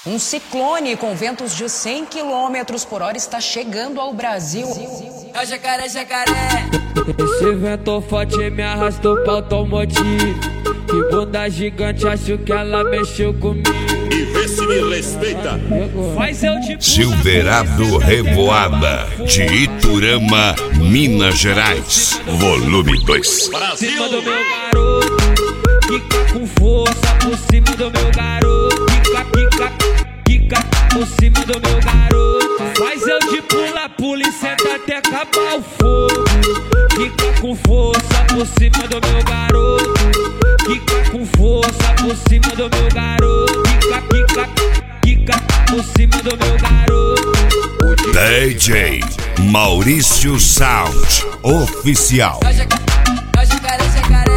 Um ciclone com ventos de 100 km por hora está chegando ao Brasil. É o jacaré, jacaré. Esse vento forte me arrastou pra automotivo. Que bunda gigante, acho que ela mexeu comigo. E vê se me respeita. Faz eu de Silverado Revoada, de Iturama, Minas Gerais. Volume 2. Por cima do meu garoto, quica com força. Por cima do meu garoto, quica por cima do meu garoto. Faz eu de pula e senta até acabar o fogo. Quica com força por cima do meu garoto. Quica com força por cima do meu garoto. Quica por cima do meu garoto. DJ Maurício Sound Oficial. É o jacaré, jacaré.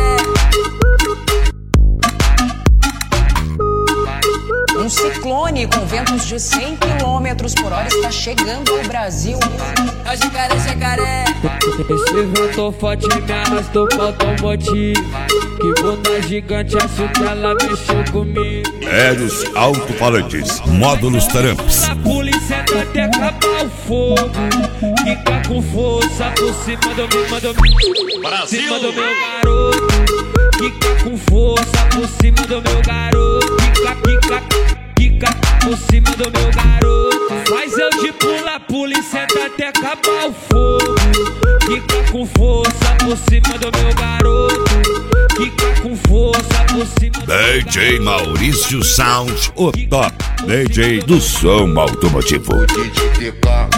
Um ciclone com ventos de 100 km por hora está chegando ao Brasil. É o jacaré, jacaré. Esse vento forte me arrastou pra automotivo. Que bunda gigante, acho que ela mexeu comigo. Eros Alto-Falantes, Módulos Taramps. Pula e senta até acabar o fogo. Quica com força por cima do meu garoto. Quica com força por cima do meu garoto. Quica por cima do meu garoto. Faz eu de pula e senta até acabar o fogo. Quica com força por cima do meu garoto. Quica com força por cima do DJ Maurício Sound, o top DJ do som automotivo. DJ TK